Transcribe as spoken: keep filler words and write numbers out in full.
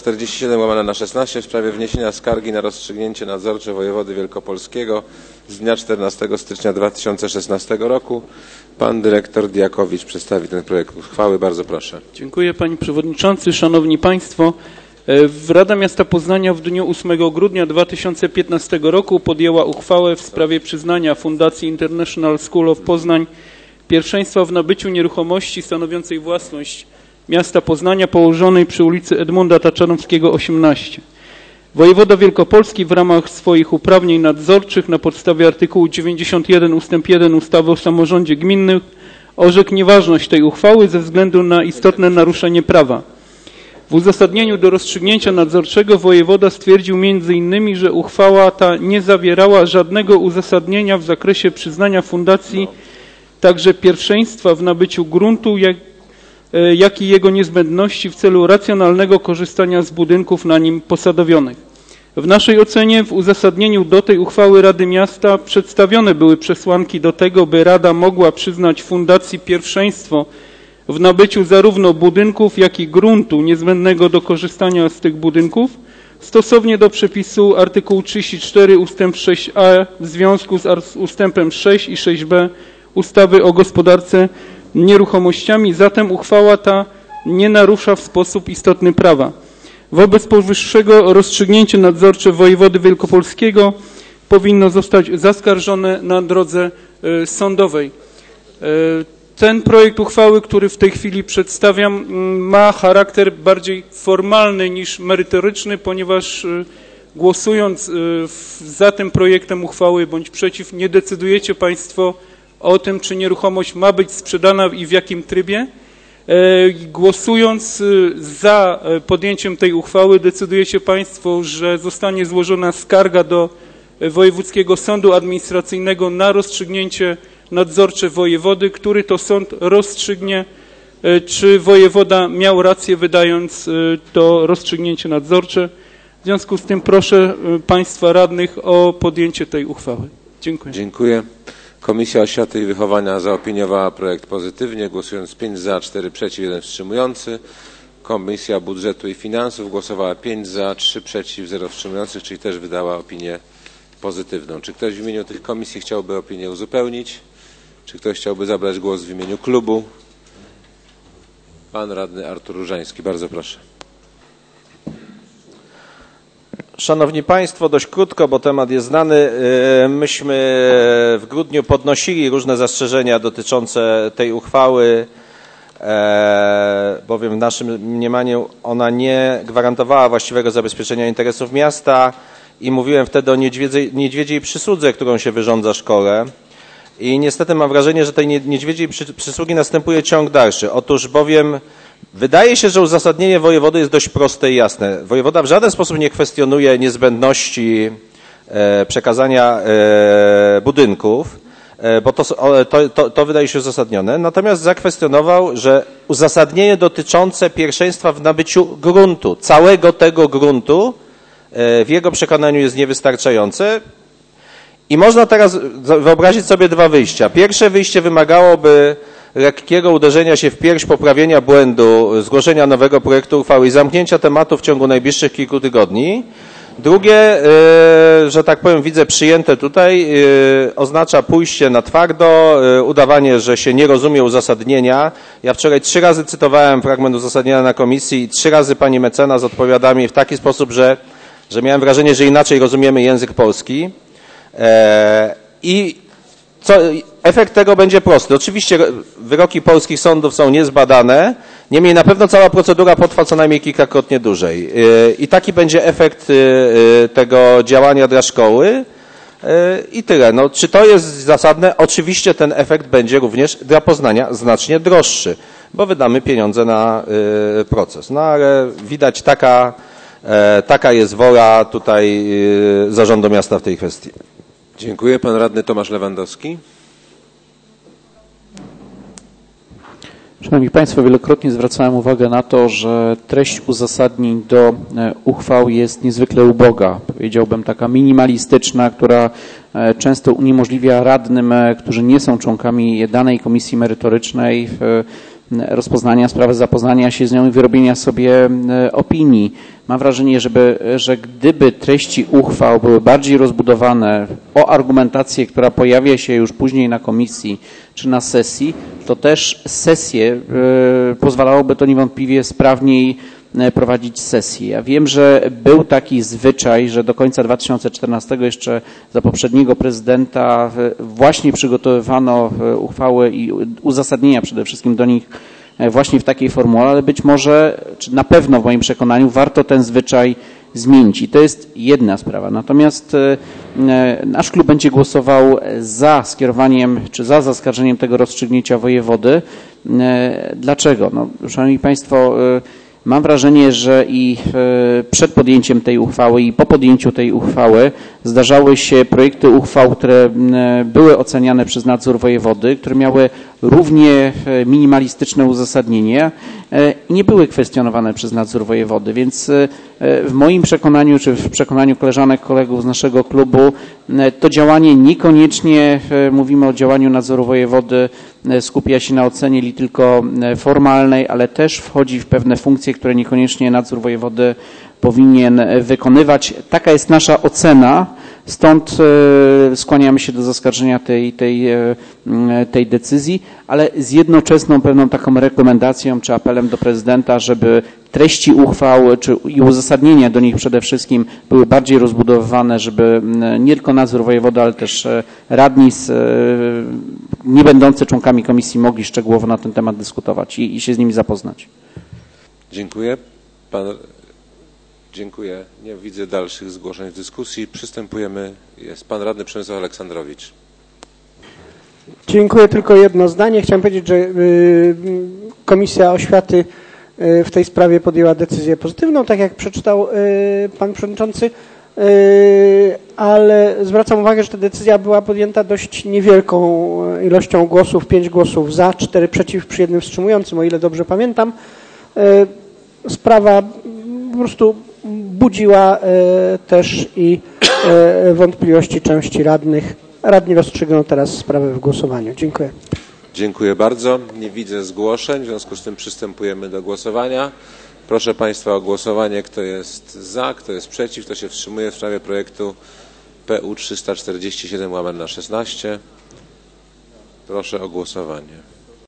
czterdzieści siedem łamane na szesnaście w sprawie wniesienia skargi na rozstrzygnięcie nadzorcze wojewody wielkopolskiego z dnia czternastego stycznia dwa tysiące szesnastego roku. Pan dyrektor Diakowicz przedstawi ten projekt uchwały. Bardzo proszę. Dziękuję Panie Przewodniczący. Szanowni Państwo, Rada Miasta Poznania w dniu ósmego grudnia dwa tysiące piętnastego roku podjęła uchwałę w sprawie przyznania Fundacji International School of Poznań pierwszeństwa w nabyciu nieruchomości stanowiącej własność miasta Poznania położonej przy ulicy Edmunda Taczanowskiego osiemnaście. Wojewoda Wielkopolski w ramach swoich uprawnień nadzorczych na podstawie artykułu dziewięćdziesiąt jeden ustęp jeden ustawy o samorządzie gminnym orzekł nieważność tej uchwały ze względu na istotne naruszenie prawa. W uzasadnieniu do rozstrzygnięcia nadzorczego wojewoda stwierdził między innymi, że uchwała ta nie zawierała żadnego uzasadnienia w zakresie przyznania fundacji także pierwszeństwa w nabyciu gruntu, jak, jak i jego niezbędności w celu racjonalnego korzystania z budynków na nim posadowionych. W naszej ocenie w uzasadnieniu do tej uchwały Rady Miasta przedstawione były przesłanki do tego, by Rada mogła przyznać fundacji pierwszeństwo w nabyciu zarówno budynków, jak i gruntu niezbędnego do korzystania z tych budynków, stosownie do przepisu artykułu trzydzieści cztery ustęp sześć a w związku z ustępem sześć i sześć b ustawy o gospodarce nieruchomościami, zatem uchwała ta nie narusza w sposób istotny prawa. Wobec powyższego rozstrzygnięcie nadzorcze wojewody wielkopolskiego powinno zostać zaskarżone na drodze sądowej. Ten projekt uchwały, który w tej chwili przedstawiam, ma charakter bardziej formalny niż merytoryczny, ponieważ głosując za tym projektem uchwały bądź przeciw, nie decydujecie Państwo o tym, czy nieruchomość ma być sprzedana i w jakim trybie. Głosując za podjęciem tej uchwały decydujecie Państwo, że zostanie złożona skarga do Wojewódzkiego Sądu Administracyjnego na rozstrzygnięcie nadzorcze wojewody, który to sąd rozstrzygnie, czy wojewoda miał rację, wydając to rozstrzygnięcie nadzorcze. W związku z tym proszę Państwa radnych o podjęcie tej uchwały. Dziękuję. Dziękuję. Komisja Oświaty i Wychowania zaopiniowała projekt pozytywnie, głosując pięć za, cztery przeciw, jeden wstrzymujący. Komisja Budżetu i Finansów głosowała pięć za, trzy przeciw, zero wstrzymujących, czyli też wydała opinię pozytywną. Czy ktoś w imieniu tych komisji chciałby opinię uzupełnić? Czy ktoś chciałby zabrać głos w imieniu klubu? Pan radny Artur Różański, bardzo proszę. Szanowni Państwo, dość krótko, bo temat jest znany. Myśmy w grudniu podnosili różne zastrzeżenia dotyczące tej uchwały, bowiem w naszym mniemaniu ona nie gwarantowała właściwego zabezpieczenia interesów miasta i mówiłem wtedy o niedźwiedziej, niedźwiedziej przysłudze, którą się wyrządza szkole. I niestety mam wrażenie, że tej niedźwiedziej przysługi następuje ciąg dalszy. Otóż bowiem wydaje się, że uzasadnienie wojewody jest dość proste i jasne. Wojewoda w żaden sposób nie kwestionuje niezbędności e, przekazania e, budynków, e, bo to, to, to, to wydaje się uzasadnione. Natomiast zakwestionował, że uzasadnienie dotyczące pierwszeństwa w nabyciu gruntu, całego tego gruntu e, w jego przekonaniu jest niewystarczające. I można teraz wyobrazić sobie dwa wyjścia. Pierwsze wyjście wymagałoby lekkiego uderzenia się w pierś, poprawienia błędu, zgłoszenia nowego projektu uchwały i zamknięcia tematu w ciągu najbliższych kilku tygodni. Drugie, że tak powiem, widzę przyjęte tutaj, oznacza pójście na twardo, udawanie, że się nie rozumie uzasadnienia. Ja wczoraj trzy razy cytowałem fragment uzasadnienia na komisji i trzy razy pani mecenas odpowiada mi w taki sposób, że, że miałem wrażenie, że inaczej rozumiemy język polski. I co, efekt tego będzie prosty. Oczywiście wyroki polskich sądów są niezbadane, niemniej na pewno cała procedura potrwa co najmniej kilkakrotnie dłużej. I taki będzie efekt tego działania dla szkoły. I tyle. No, czy to jest zasadne? Oczywiście ten efekt będzie również dla Poznania znacznie droższy, bo wydamy pieniądze na proces. No ale widać taka, taka jest wola tutaj zarządu miasta w tej kwestii. Dziękuję. Pan radny Tomasz Lewandowski. Szanowni Państwo, wielokrotnie zwracałem uwagę na to, że treść uzasadnień do uchwał jest niezwykle uboga. Powiedziałbym taka minimalistyczna, która często uniemożliwia radnym, którzy nie są członkami danej komisji merytorycznej, rozpoznania sprawy, zapoznania się z nią i wyrobienia sobie opinii. Mam wrażenie, żeby, że gdyby treści uchwał były bardziej rozbudowane o argumentację, która pojawia się już później na komisji czy na sesji, to też sesję pozwalałoby to niewątpliwie sprawniej prowadzić sesję. Ja wiem, że był taki zwyczaj, że do końca dwa tysiące czternastego jeszcze za poprzedniego prezydenta właśnie przygotowywano uchwały i uzasadnienia przede wszystkim do nich właśnie w takiej formule, ale być może, czy na pewno w moim przekonaniu warto ten zwyczaj zmienić. I to jest jedna sprawa. Natomiast nasz klub będzie głosował za skierowaniem, czy za zaskarżeniem tego rozstrzygnięcia wojewody. Dlaczego? No, szanowni Państwo, mam wrażenie, że i przed podjęciem tej uchwały i po podjęciu tej uchwały zdarzały się projekty uchwał, które były oceniane przez nadzór wojewody, które miały równie minimalistyczne uzasadnienie i nie były kwestionowane przez nadzór wojewody, więc w moim przekonaniu, czy w przekonaniu koleżanek, kolegów z naszego klubu, to działanie niekoniecznie, mówimy o działaniu nadzoru wojewody, skupia się na ocenie li tylko formalnej, ale też wchodzi w pewne funkcje, które niekoniecznie nadzór wojewody powinien wykonywać. Taka jest nasza ocena, stąd skłaniamy się do zaskarżenia tej, tej, tej decyzji, ale z jednoczesną pewną taką rekomendacją czy apelem do prezydenta, żeby treści uchwał czy i uzasadnienia do nich przede wszystkim były bardziej rozbudowywane, żeby nie tylko nadzór wojewody, ale też radni z, nie będący członkami komisji mogli szczegółowo na ten temat dyskutować i, i się z nimi zapoznać. Dziękuję. Pan... Dziękuję. Nie widzę dalszych zgłoszeń w dyskusji. Przystępujemy. Jest pan radny Przemysław Aleksandrowicz. Dziękuję. Tylko jedno zdanie. Chciałem powiedzieć, że y, Komisja Oświaty y, w tej sprawie podjęła decyzję pozytywną, tak jak przeczytał y, pan przewodniczący, y, ale zwracam uwagę, że ta decyzja była podjęta dość niewielką ilością głosów, pięć głosów za, cztery przeciw przy jednym wstrzymującym, o ile dobrze pamiętam. Y, sprawa po prostu budziła e, też i e, wątpliwości części radnych. Radni rozstrzygną teraz sprawę w głosowaniu. Dziękuję. Dziękuję bardzo. Nie widzę zgłoszeń, w związku z tym przystępujemy do głosowania. Proszę Państwa o głosowanie, kto jest za, kto jest przeciw, kto się wstrzymuje w sprawie projektu P U trzysta czterdzieści siedem łamane na szesnaście. Proszę o głosowanie.